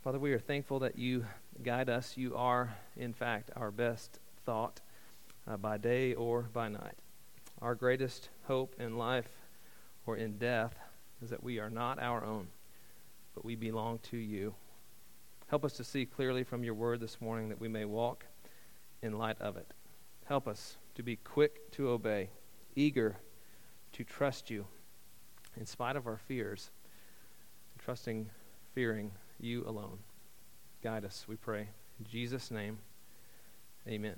Father, we are thankful that you guide us. You are, in fact, our best thought by day or by night. Our greatest hope in life or in death is that we are not our own, but we belong to you. Help us to see clearly from your word this morning that we may walk in light of it. Help us to be quick to obey, eager to trust you in spite of our fears, trusting, fearing you alone. Guide us, we pray. In Jesus' name, amen.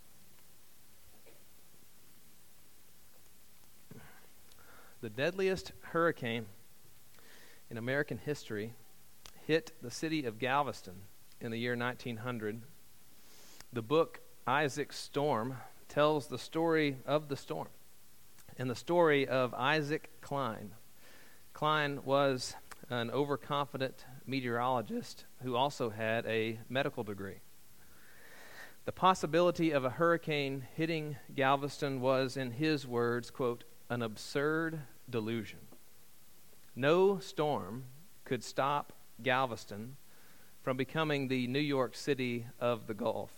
The deadliest hurricane in American history hit the city of Galveston in the year 1900. The book Isaac's Storm tells the story of the storm and the story of Isaac Klein. Klein was an overconfident meteorologist who also had a medical degree. The possibility of a hurricane hitting Galveston was, in his words, quote, an absurd delusion. No storm could stop Galveston from becoming the New York City of the Gulf.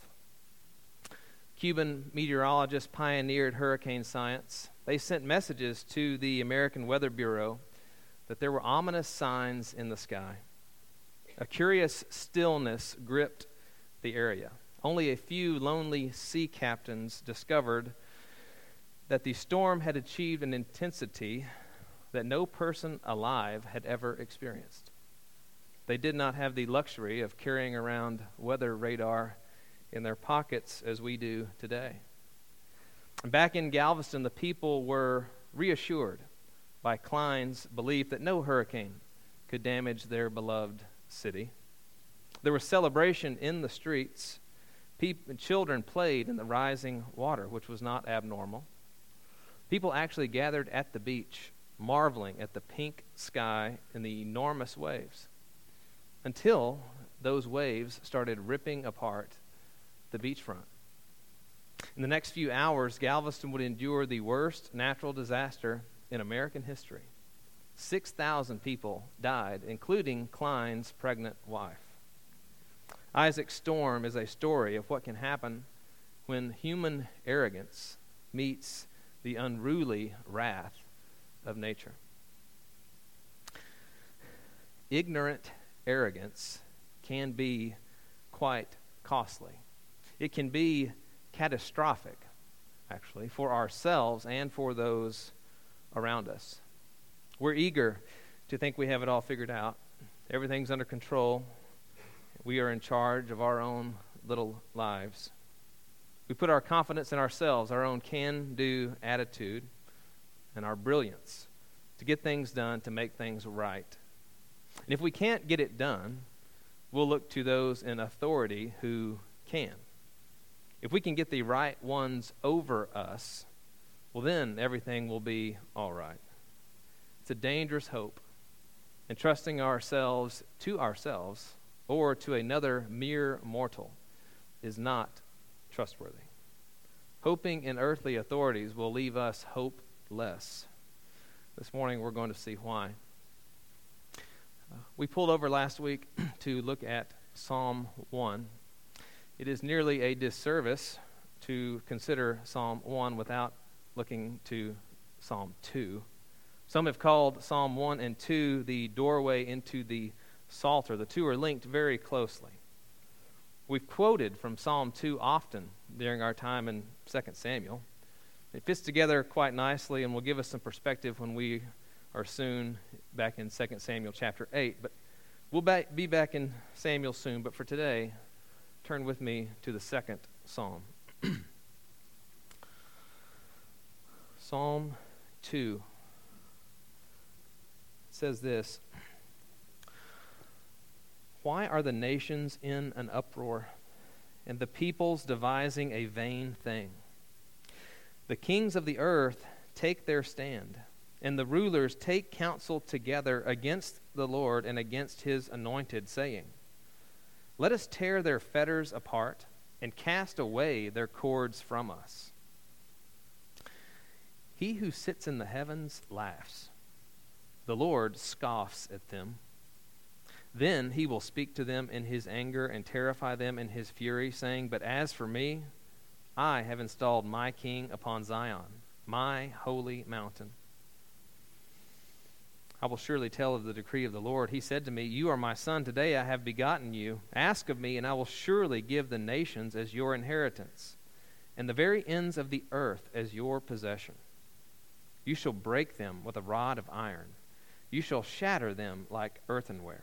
Cuban meteorologists pioneered hurricane science. They sent messages to the American Weather Bureau that there were ominous signs in the sky. A curious stillness gripped the area. Only a few lonely sea captains discovered that the storm had achieved an intensity that no person alive had ever experienced. They did not have the luxury of carrying around weather radar in their pockets as we do today. Back in Galveston, the people were reassured by Klein's belief that no hurricane could damage their beloved city. There was celebration in the streets. Children played in the rising water, which was not abnormal. People actually gathered at the beach, marveling at the pink sky and the enormous waves, until those waves started ripping apart the beachfront. In the next few hours, Galveston would endure the worst natural disaster in American history. 6,000 people died, including Klein's pregnant wife. Isaac's Storm is a story of what can happen when human arrogance meets the unruly wrath of nature. Ignorant arrogance can be quite costly. It can be catastrophic, actually, for ourselves and for those around us. We're eager to think we have it all figured out. Everything's under control. We are in charge of our own little lives. We put our confidence in ourselves, our own can-do attitude, and our brilliance to get things done, to make things right. And if we can't get it done, we'll look to those in authority who can. If we can get the right ones over us, well, then everything will be all right. It's a dangerous hope. And trusting ourselves or to another mere mortal is not trustworthy. Hoping in earthly authorities will leave us hopeless. This morning we're going to see why. We pulled over last week to look at Psalm 1. It is nearly a disservice to consider Psalm 1 without looking to Psalm 2. Some have called Psalm 1 and 2 the doorway into the Psalter. The two are linked very closely. We've quoted from Psalm 2 often during our time in 2 Samuel. It fits together quite nicely and will give us some perspective when we are soon back in 2 Samuel chapter 8. But we'll be back in Samuel soon. But for today, turn with me to the second Psalm. Psalm 2 says this: Why are the nations in an uproar, and the peoples devising a vain thing? The kings of the earth take their stand, and the rulers take counsel together against the Lord and against his anointed, saying, Let us tear their fetters apart and cast away their cords from us. He who sits in the heavens laughs. The Lord scoffs at them. Then he will speak to them in his anger and terrify them in his fury, saying, But as for me, I have installed my king upon Zion, my holy mountain. I will surely tell of the decree of the Lord. He said to me, You are my son. Today I have begotten you. Ask of me, and I will surely give the nations as your inheritance, and the very ends of the earth as your possession. You shall break them with a rod of iron. You shall shatter them like earthenware.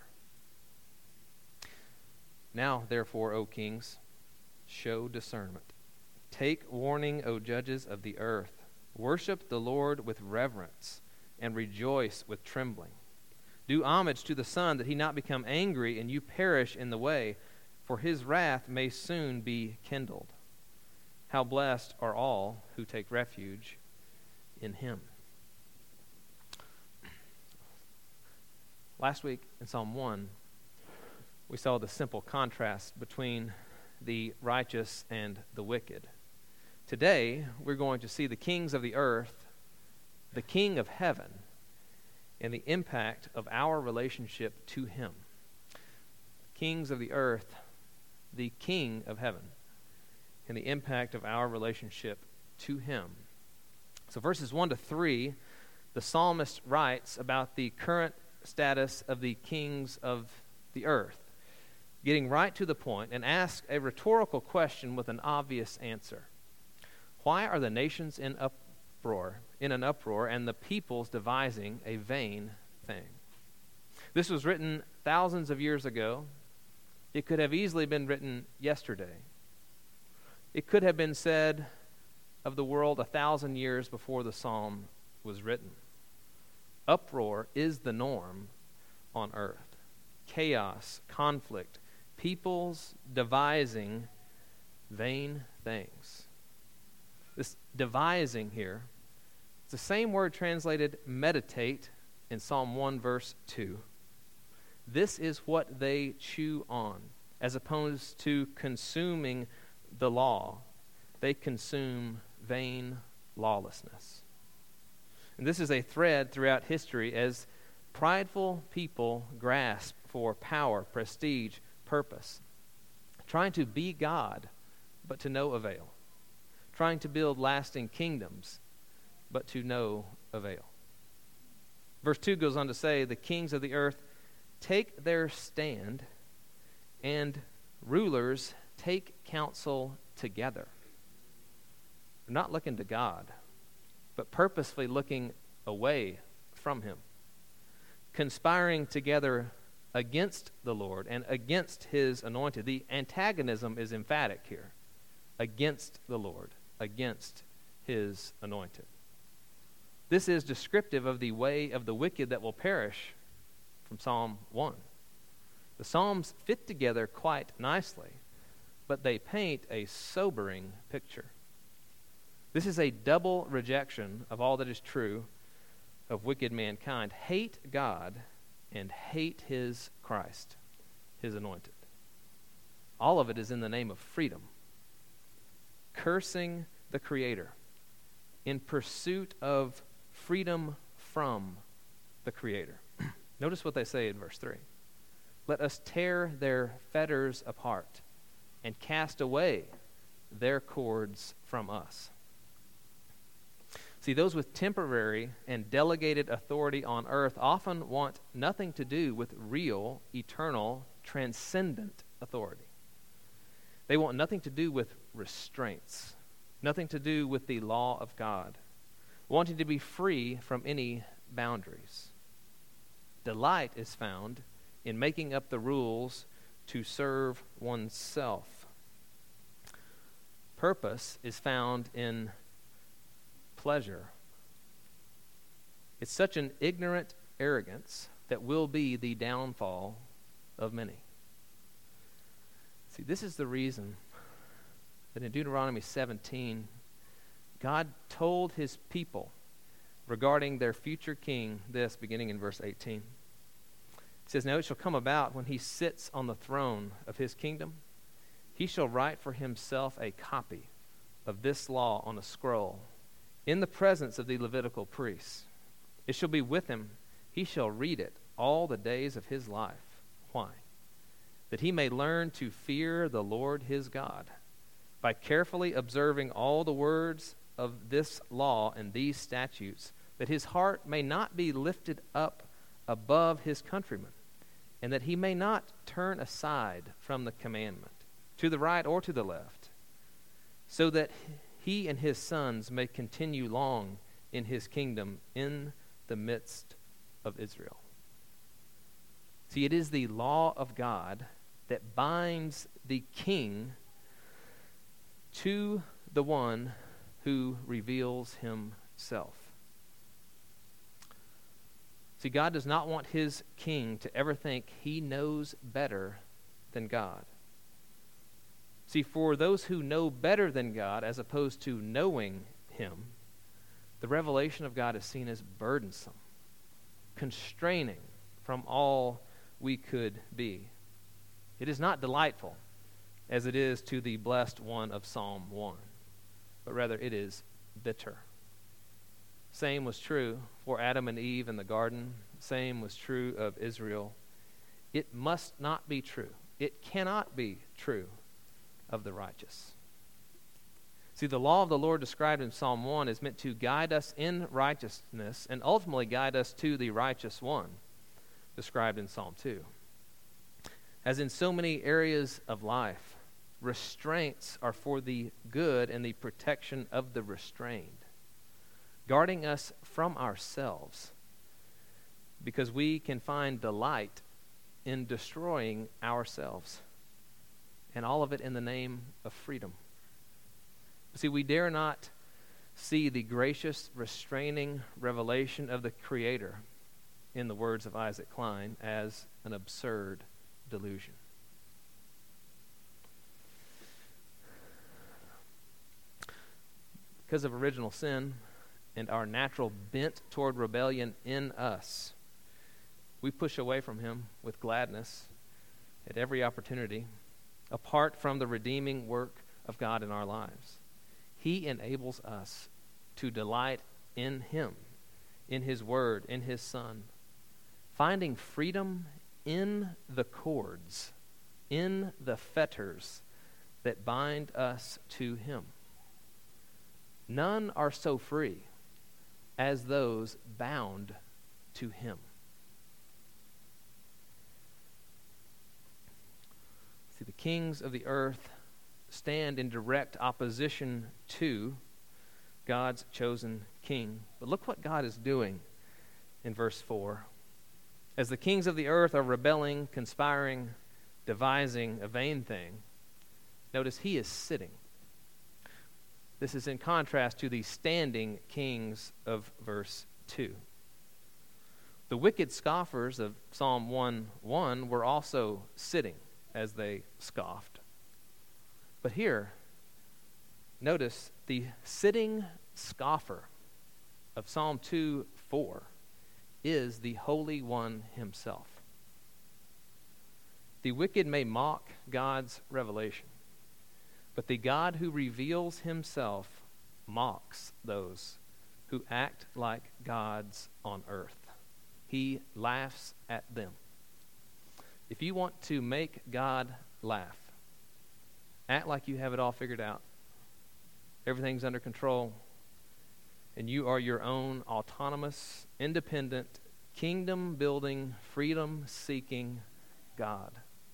Now, therefore, O kings, show discernment. Take warning, O judges of the earth. Worship the Lord with reverence, and rejoice with trembling. Do homage to the Son, that he not become angry, and you perish in the way, for his wrath may soon be kindled. How blessed are all who take refuge in him. Last week in Psalm 1, we saw the simple contrast between the righteous and the wicked. Today, we're going to see the kings of the earth, the King of heaven, and the impact of our relationship to him. Kings of the earth, the King of heaven, and the impact of our relationship to him. So verses 1 to 3, the psalmist writes about the current status of the kings of the earth, getting right to the point, and asks a rhetorical question with an obvious answer. Why are the nations in an uproar, and the peoples devising a vain thing? This was written thousands of years ago. It could have easily been written yesterday. It could have been said of the world 1,000 years before the psalm was written. Uproar is the norm on earth. Chaos, conflict, peoples devising vain things. This devising here, it's the same word translated meditate in Psalm 1 verse 2. This is what they chew on, as opposed to consuming the law. They consume vain lawlessness. And this is a thread throughout history as prideful people grasp for power, prestige, purpose, trying to be God, but to no avail, trying to build lasting kingdoms, but to no avail. Verse 2 goes on to say, the kings of the earth take their stand, and rulers take counsel together. They're not looking to God, but purposefully looking away from him, conspiring together against the Lord and against his anointed. The antagonism is emphatic here. Against the Lord, against his anointed. This is descriptive of the way of the wicked that will perish from Psalm 1. The Psalms fit together quite nicely, but they paint a sobering picture. This is a double rejection of all that is true of wicked mankind. Hate God and hate his Christ, his anointed. All of it is in the name of freedom. Cursing the Creator in pursuit of freedom from the Creator. Notice what they say in verse 3. Let us tear their fetters apart and cast away their cords from us. See, those with temporary and delegated authority on earth often want nothing to do with real, eternal, transcendent authority. They want nothing to do with restraints, nothing to do with the law of God, wanting to be free from any boundaries. Delight is found in making up the rules to serve oneself. Purpose is found in pleasure. It's such an ignorant arrogance that will be the downfall of many. See, this is the reason that in Deuteronomy 17, God told his people regarding their future king this, beginning in verse 18. It says, Now it shall come about when he sits on the throne of his kingdom, he shall write for himself a copy of this law on a scroll in the presence of the Levitical priests. It shall be with him. He shall read it all the days of his life. Why? That he may learn to fear the Lord his God by carefully observing all the words of this law and these statutes, that his heart may not be lifted up above his countrymen, and that he may not turn aside from the commandment, to the right or to the left, so that he and his sons may continue long in his kingdom in the midst of Israel. See, it is the law of God that binds the king to the one who reveals himself. See, God does not want his king to ever think he knows better than God. See, for those who know better than God, as opposed to knowing him, the revelation of God is seen as burdensome, constraining from all we could be. It is not delightful, as it is to the blessed one of Psalm 1, but rather it is bitter. Same was true for Adam and Eve in the garden. Same was true of Israel. It must not be true. It cannot be true of the righteous. See, the law of the Lord described in Psalm 1 is meant to guide us in righteousness and ultimately guide us to the righteous one described in Psalm 2. As in so many areas of life, restraints are for the good and the protection of the restrained, guarding us from ourselves, because we can find delight in destroying ourselves, and all of it in the name of freedom. See, we dare not see the gracious, restraining revelation of the Creator, in the words of Isaac Klein, as an absurd delusion. Because of original sin and our natural bent toward rebellion in us, we push away from him with gladness at every opportunity, apart from the redeeming work of God in our lives. He enables us to delight in him, in his word, in his Son, finding freedom in the cords, in the fetters that bind us to him. None are so free as those bound to him. See, the kings of the earth stand in direct opposition to God's chosen king. But look what God is doing in verse 4. As the kings of the earth are rebelling, conspiring, devising a vain thing, notice he is sitting. This is in contrast to the standing kings of verse 2. The wicked scoffers of Psalm 1:1 were also sitting as they scoffed. But here, notice the sitting scoffer of Psalm 2:4 is the Holy One himself. The wicked may mock God's revelation, but the God who reveals himself mocks those who act like gods on earth. He laughs at them. If you want to make God laugh, act like you have it all figured out. Everything's under control, and you are your own autonomous, independent, kingdom-building, freedom-seeking God.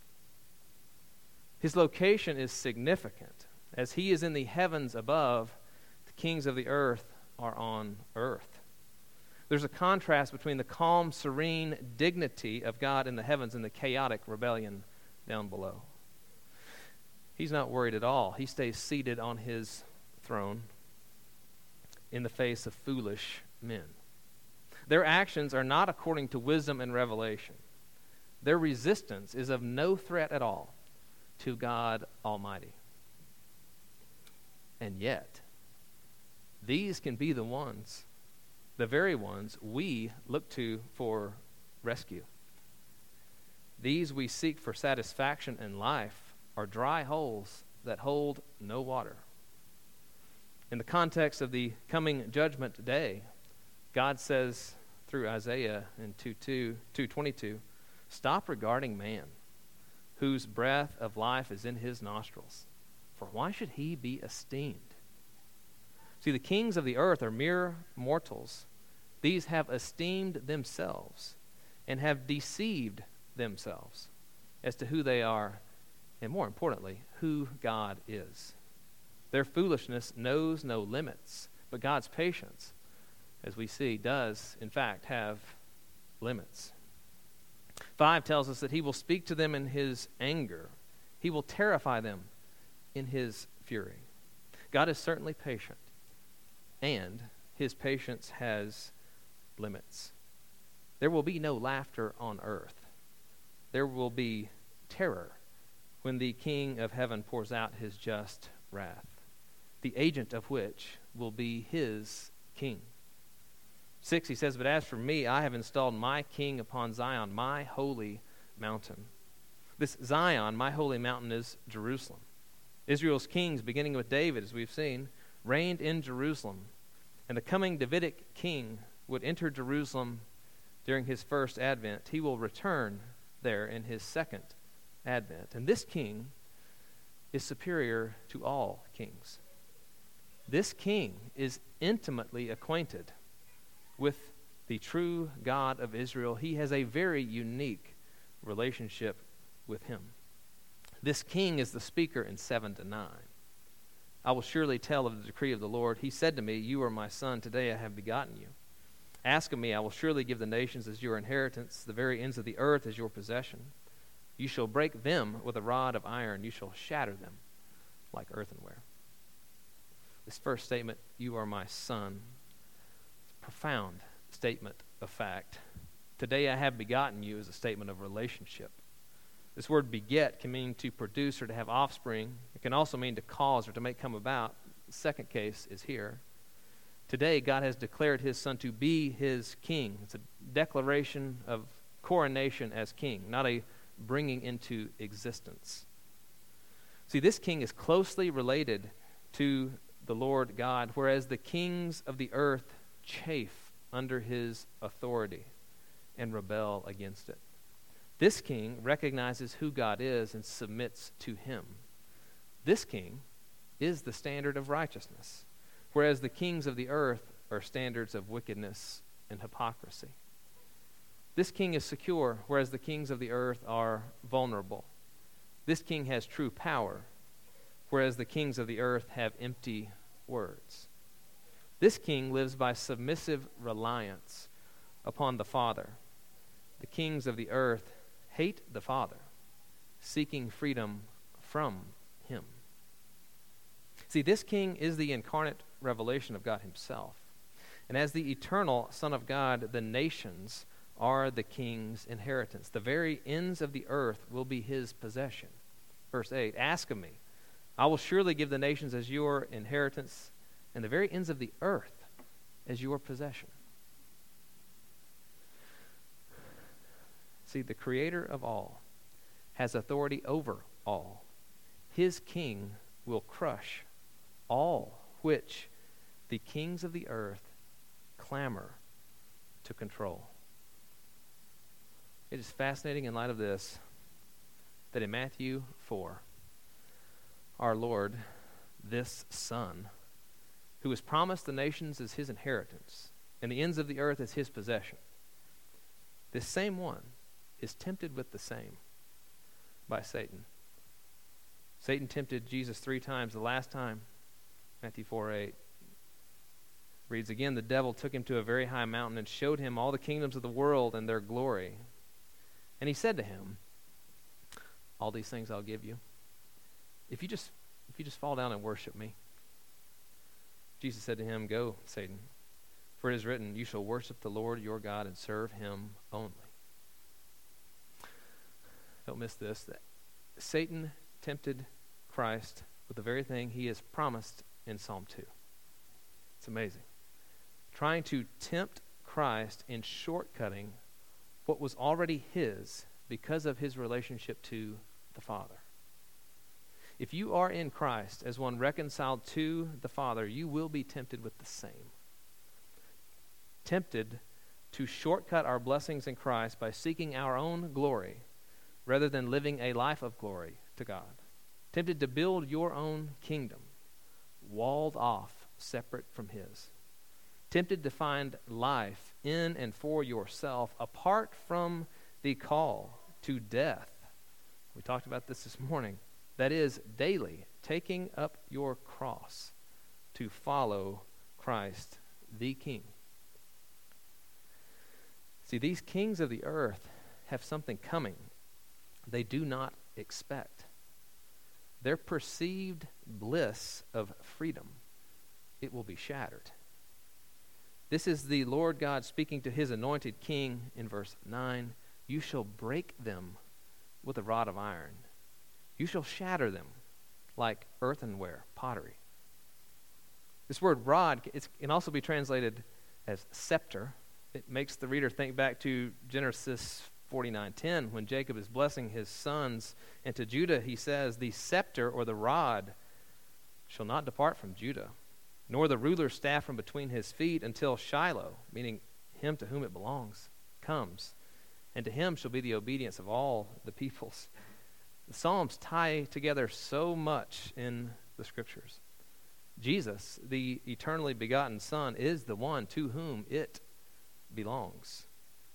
His location is significant. As he is in the heavens above, the kings of the earth are on earth. There's a contrast between the calm, serene dignity of God in the heavens and the chaotic rebellion down below. He's not worried at all. He stays seated on his throne in the face of foolish men. Their actions are not according to wisdom and revelation. Their resistance is of no threat at all to God Almighty. And yet, these can be the ones, the very ones we look to for rescue. These we seek for satisfaction in life are dry holes that hold no water. In the context of the coming judgment day, God says through Isaiah in 2:22, Stop regarding man, whose breath of life is in his nostrils. For why should he be esteemed? See, the kings of the earth are mere mortals. These have esteemed themselves and have deceived themselves as to who they are, and more importantly, who God is. Their foolishness knows no limits, but God's patience, as we see, does, in fact, have limits. 5 tells us that he will speak to them in his anger. He will terrify them in his fury. God is certainly patient, and his patience has limits. There will be no laughter on earth. There will be terror when the King of heaven pours out his just wrath, the agent of which will be his king. 6, he says, but as for me, I have installed my king upon Zion, my holy mountain. This Zion, my holy mountain, is Jerusalem. Israel's kings, beginning with David, as we've seen, reigned in Jerusalem. And the coming Davidic king would enter Jerusalem during his first advent. He will return there in his second advent. And this king is superior to all kings. This king is intimately acquainted with the true God of Israel. He has a very unique relationship with him. This king is the speaker in 7-9. I will surely tell of the decree of the Lord. He said to me, you are my son, today I have begotten you. Ask of me, I will surely give the nations as your inheritance, the very ends of the earth as your possession. You shall break them with a rod of iron. You shall shatter them like earthenware. This first statement, you are my son, is a profound statement of fact. Today I have begotten you is a statement of relationship. This word beget can mean to produce or to have offspring. It can also mean to cause or to make come about. The second case is here. Today God has declared his son to be his king. It's a declaration of coronation as king, not a bringing into existence. See, this king is closely related to the Lord God, whereas the kings of the earth chafe under his authority and rebel against it. This king recognizes who God is and submits to him. This king is the standard of righteousness, whereas the kings of the earth are standards of wickedness and hypocrisy. This king is secure, whereas the kings of the earth are vulnerable. This king has true power, whereas the kings of the earth have empty words. This king lives by submissive reliance upon the Father. The kings of the earth hate the Father, seeking freedom from him. See, this king is the incarnate revelation of God himself. And as the eternal Son of God, the nations are the king's inheritance. The very ends of the earth will be his possession. Verse 8, ask of me, I will surely give the nations as your inheritance, and the very ends of the earth as your possession. See, the creator of all has authority over all. His king will crush all which the kings of the earth clamor to control. It is fascinating in light of this that in Matthew 4, our Lord, this Son, who was promised the nations as his inheritance and the ends of the earth as his possession, this same one is tempted with the same by Satan. Satan tempted Jesus 3 times. The last time, Matthew 4:8, reads again, the devil took him to a very high mountain and showed him all the kingdoms of the world and their glory. And he said to him, all these things I'll give you if you just fall down and worship me. Jesus said to him, go, Satan, for it is written, you shall worship the Lord your God and serve him only. Don't miss this, that Satan tempted Christ with the very thing he has promised in Psalm 2. It's amazing. Trying to tempt Christ in shortcutting what was already his because of his relationship to the Father. If you are in Christ as one reconciled to the Father, you will be tempted with the same. Tempted to shortcut our blessings in Christ by seeking our own glory rather than living a life of glory to God. Tempted to build your own kingdom, walled off, separate from His. Tempted to find life in and for yourself apart from the call to death. We talked about this morning. That is, daily taking up your cross to follow Christ, the King. See, these kings of the earth have something coming they do not expect. Their perceived bliss of freedom, it will be shattered. This is the Lord God speaking to His anointed king in verse 9. You shall break them with a rod of iron. You shall shatter them like earthenware, pottery. This word rod can also be translated as scepter. It makes the reader think back to Genesis 49:10 when Jacob is blessing his sons. And to Judah he says, the scepter or the rod shall not depart from Judah, nor the ruler's staff from between his feet until Shiloh, meaning him to whom it belongs, comes. And to him shall be the obedience of all the peoples. The Psalms tie together so much in the Scriptures. Jesus, the eternally begotten Son, is the one to whom it belongs.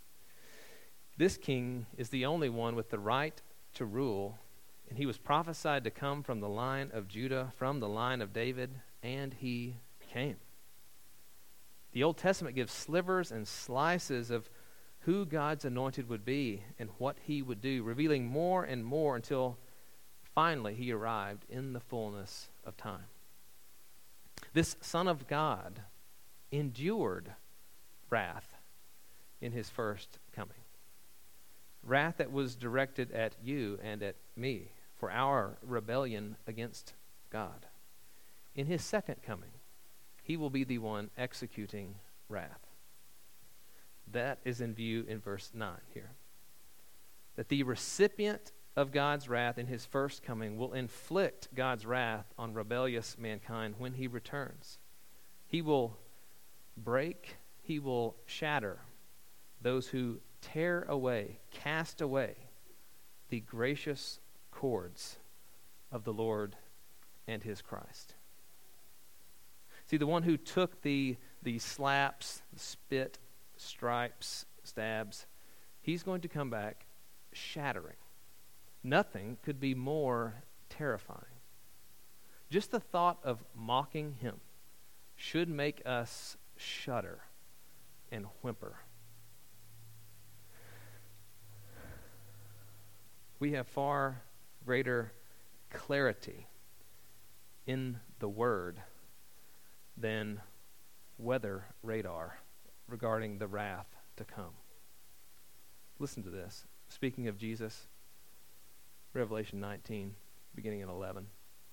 This king is the only one with the right to rule, and he was prophesied to come from the line of Judah, from the line of David, and he came. The Old Testament gives slivers and slices of who God's anointed would be and what He would do, revealing more and more until finally He arrived in the fullness of time. This Son of God endured wrath in His first coming. Wrath that was directed at you and at me for our rebellion against God. In His second coming, He will be the one executing wrath. That is in view in verse 9 here. That the recipient of God's wrath in His first coming will inflict God's wrath on rebellious mankind when He returns. He will break, He will shatter those who tear away, cast away the gracious cords of the Lord and His Christ. See, the one who took the slaps, the spit, stripes, stabs, He's going to come back shattering. Nothing could be more terrifying. Just the thought of mocking Him should make us shudder and whimper. We have far greater clarity in the Word than weather radar regarding the wrath to come. Listen to this. Speaking of Jesus, Revelation 19, beginning at 11.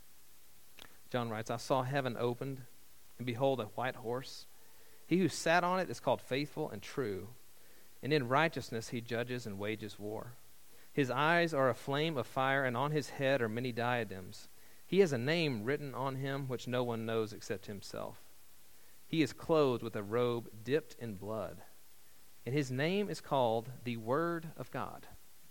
John writes, I saw heaven opened, and behold, a white horse. He who sat on it is called Faithful and True, and in righteousness he judges and wages war. His eyes are a flame of fire, and on his head are many diadems. He has a name written on him which no one knows except himself. He is clothed with a robe dipped in blood, and his name is called the Word of God.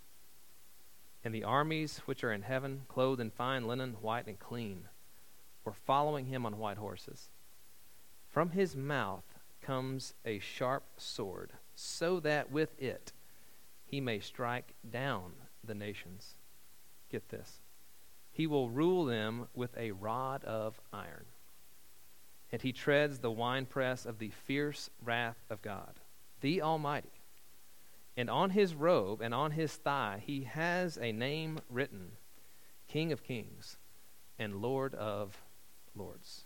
And the armies which are in heaven, clothed in fine linen, white and clean, were following him on white horses. From his mouth comes a sharp sword, so that with it he may strike down the nations. Get this. He will rule them with a rod of iron, and he treads the winepress of the fierce wrath of God, the Almighty. And on his robe and on his thigh he has a name written, King of Kings and Lord of Lords.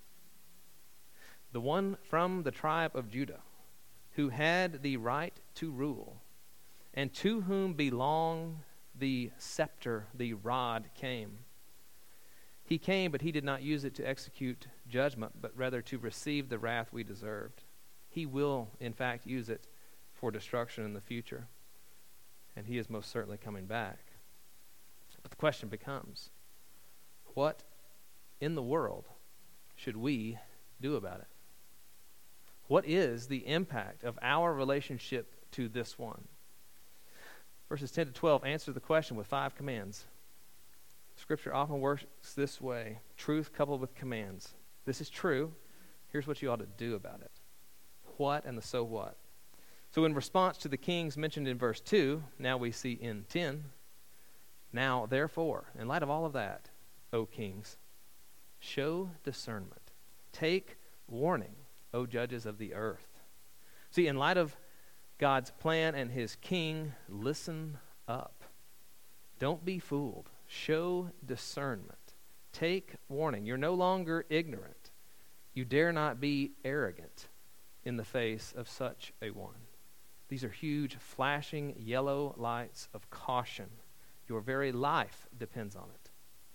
The one from the tribe of Judah, who had the right to rule, and to whom belong the scepter, the rod, came. He came, but he did not use it to execute judgment, but rather to receive the wrath we deserved. He will, in fact, use it for destruction in the future, and he is most certainly coming back. But the question becomes, what in the world should we do about it? What is the impact of our relationship to this one. Verses 10 to 12 answer the question with 5 commands. Scripture often works this way: truth coupled with commands. This is true. Here's what you ought to do about it. What and the so what. So in response to the kings mentioned in verse 2, now we see in 10, now therefore, in light of all of that, O kings, show discernment. Take warning, O judges of the earth. See, in light of God's plan and his king, listen up. Don't be fooled. Show discernment. Take warning. You're no longer ignorant. You dare not be arrogant in the face of such a one. These are huge, flashing yellow lights of caution. Your very life depends on it.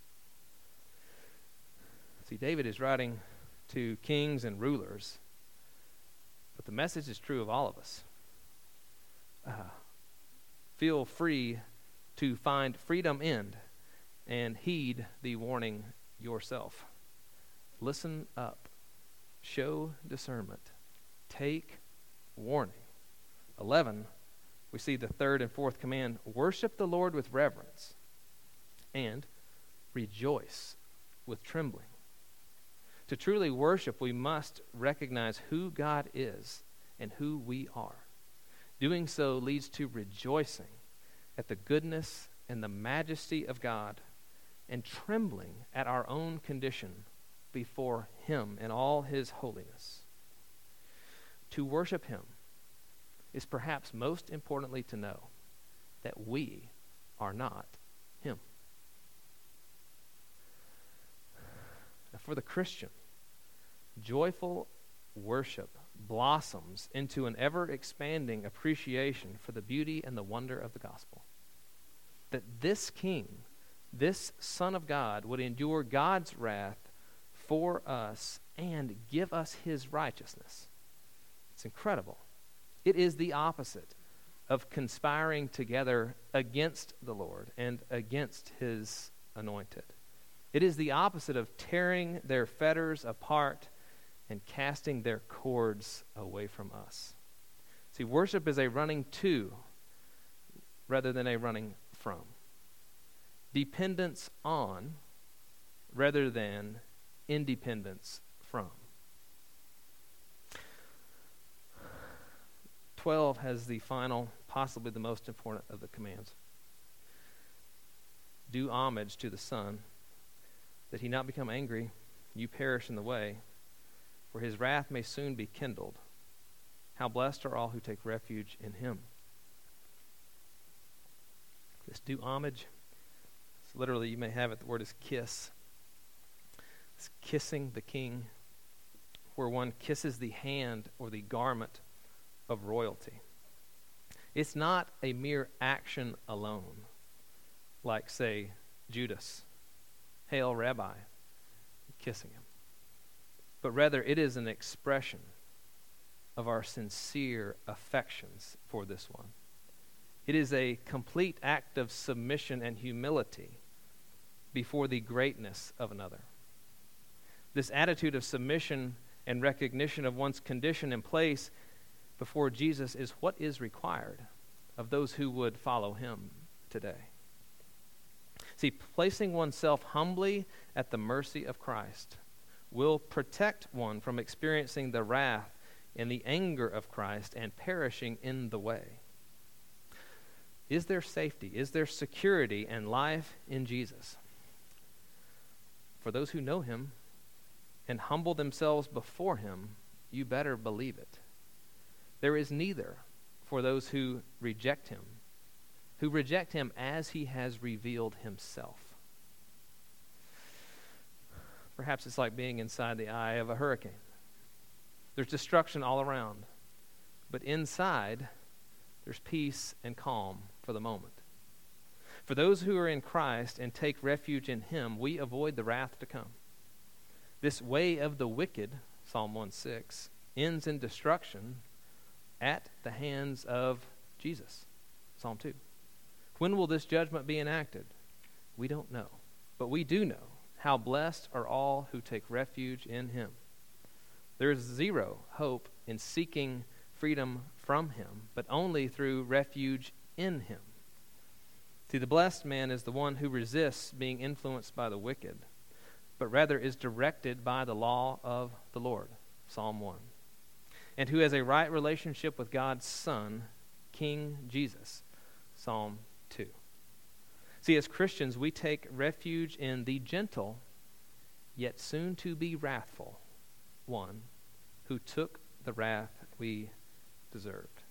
See, David is writing to kings and rulers, but the message is true of all of us. Feel free to find freedom in and heed the warning yourself. Listen up. Show discernment. Take warning. 11, we see the third and fourth command: worship the Lord with reverence and rejoice with trembling. To truly worship, we must recognize who God is and who we are. Doing so leads to rejoicing at the goodness and the majesty of God and trembling at our own condition before him in all his holiness. To worship him is perhaps most importantly to know that we are not him. Now, for the Christian, joyful worship blossoms into an ever-expanding appreciation for the beauty and the wonder of the gospel. That this king, this Son of God, would endure God's wrath for us and give us his righteousness. It's incredible. It is the opposite of conspiring together against the Lord and against his anointed. It is the opposite of tearing their fetters apart and casting their cords away from us. See, worship is a running to rather than a running from. Dependence on rather than independence from. 12 has the final, possibly the most important of the commands. Do homage to the Son, that he not become angry, you perish in the way, for his wrath may soon be kindled. How blessed are all who take refuge in him. This do homage, so literally you may have it, the word is kiss. It's kissing the king, where one kisses the hand or the garment of royalty. It's not a mere action alone, like, say, Judas, "Hail, Rabbi," kissing him. But rather, it is an expression of our sincere affections for this one. It is a complete act of submission and humility before the greatness of another. This attitude of submission and recognition of one's condition and place before Jesus is what is required of those who would follow him today. See, placing oneself humbly at the mercy of Christ will protect one from experiencing the wrath and the anger of Christ and perishing in the way. Is there safety? Is there security and life in Jesus? For those who know him and humble themselves before him, you better believe it. There is neither for those who reject him as he has revealed himself. Perhaps it's like being inside the eye of a hurricane. There's destruction all around, but inside there's peace and calm for the moment. For those who are in Christ and take refuge in him, we avoid the wrath to come. This way of the wicked, Psalm 1:6, ends in destruction at the hands of Jesus, Psalm 2. When will this judgment be enacted? We don't know, but we do know how blessed are all who take refuge in him. There is zero hope in seeking freedom from him, but only through refuge in him. See, the blessed man is the one who resists being influenced by the wicked, but rather is directed by the law of the Lord, Psalm 1, and who has a right relationship with God's Son, King Jesus, Psalm 2. See, as Christians, we take refuge in the gentle, yet soon to be wrathful one who took the wrath we deserved.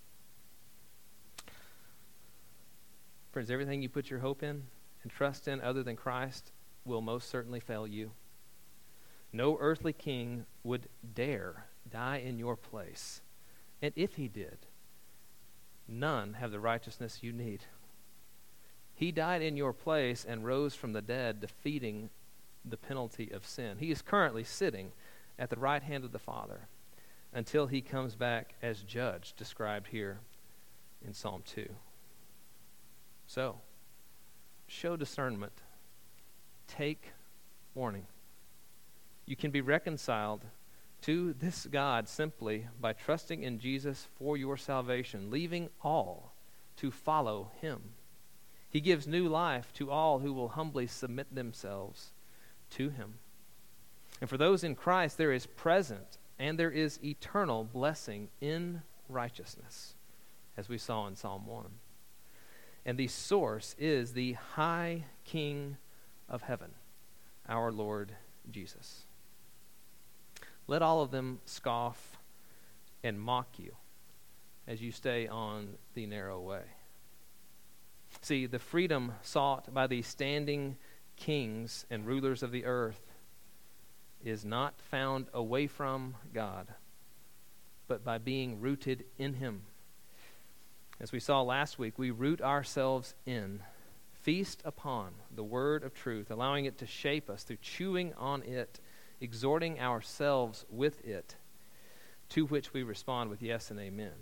Friends, everything you put your hope in and trust in other than Christ will most certainly fail you. No earthly king would dare die in your place. And if he did, none have the righteousness you need. He died in your place and rose from the dead, defeating the penalty of sin. He is currently sitting at the right hand of the Father until he comes back as judge, described here in Psalm 2. So, show discernment. Take warning. You can be reconciled to this God simply by trusting in Jesus for your salvation, leaving all to follow him. He gives new life to all who will humbly submit themselves to him. And for those in Christ, there is present and there is eternal blessing in righteousness, as we saw in Psalm 1. And the source is the high King of heaven, our Lord Jesus. Let all of them scoff and mock you as you stay on the narrow way. See, the freedom sought by the standing kings and rulers of the earth is not found away from God, but by being rooted in him. As we saw last week, we root ourselves in, feast upon the word of truth, allowing it to shape us through chewing on it, exhorting ourselves with it, to which we respond with yes and amen.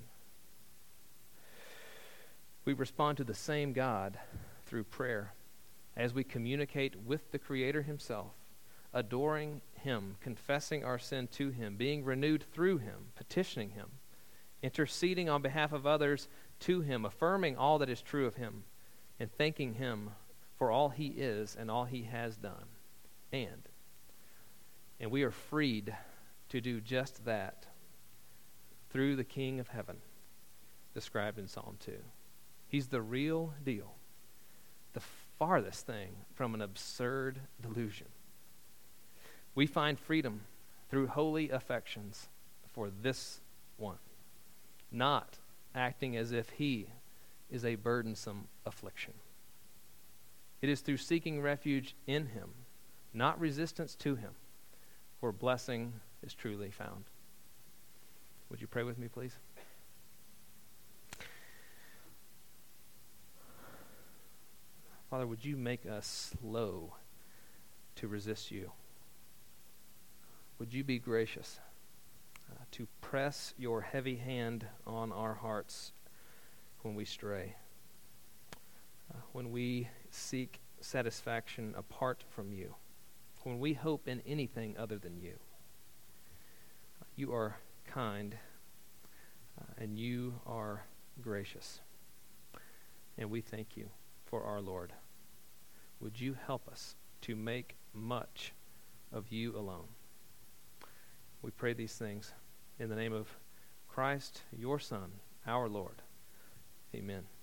We respond to the same God through prayer as we communicate with the Creator himself, adoring him, confessing our sin to him, being renewed through him, petitioning him, interceding on behalf of others to him, affirming all that is true of him, and thanking him for all he is and all he has done. And we are freed to do just that through the King of heaven, described in Psalm 2. He's the real deal, the farthest thing from an absurd delusion. We find freedom through holy affections for this one, not acting as if he is a burdensome affliction. It is through seeking refuge in him, not resistance to him, where blessing is truly found. Would you pray with me, please? Father, would you make us slow to resist you? Would you be gracious to press your heavy hand on our hearts when we stray, when we seek satisfaction apart from you, when we hope in anything other than you? You are kind and you are gracious, and we thank you for our Lord. Would you help us to make much of you alone? We pray these things in the name of Christ, your Son, our Lord. Amen.